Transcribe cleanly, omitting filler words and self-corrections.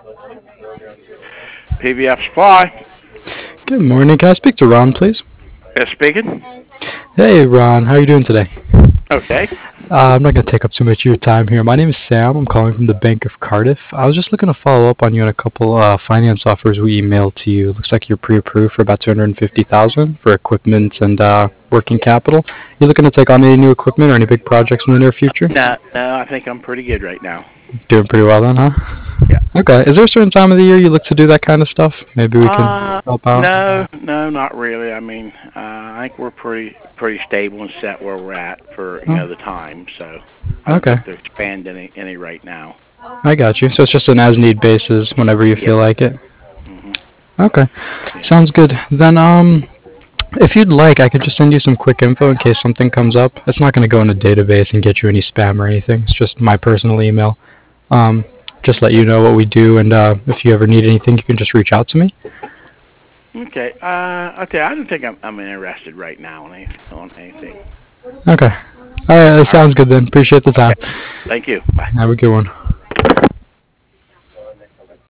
PVF Supply. Good morning. Can I speak to Ron, please? Speaking. Hey, Ron. How are you doing today? Okay. I'm not going to take up too much of your time here. My name is Sam. I'm calling from the Bank of Cardiff. I was just looking to follow up on you on a couple finance offers we emailed to you. Looks like you're pre-approved for about 250,000 for equipment and working capital. You looking to take on any new equipment or any big projects in the near future? No, no, I think I'm pretty good right now. Doing pretty well then, huh? Yeah. Okay. Is there a certain time of the year you look to do that kind of stuff? Maybe we can help out. No, no, not really. I mean, I think we're pretty stable and set where we're at for Oh, the time. So I don't okay. look to expand any right now. I got you. So it's just an as-need basis whenever you Yep. feel like it. Mhm. Okay. Yeah. Sounds good. Then, if you'd like, I could just send you some quick info in case something comes up. It's not going to go in a database and get you any spam or anything. It's just my personal email. Um, just let you know what we do, and if you ever need anything, you can just reach out to me. Okay. Okay. I don't think I'm interested right now on anything. Okay. All right. That All right. sounds good then. Appreciate the time. Okay. Thank you. Bye. Have a good one.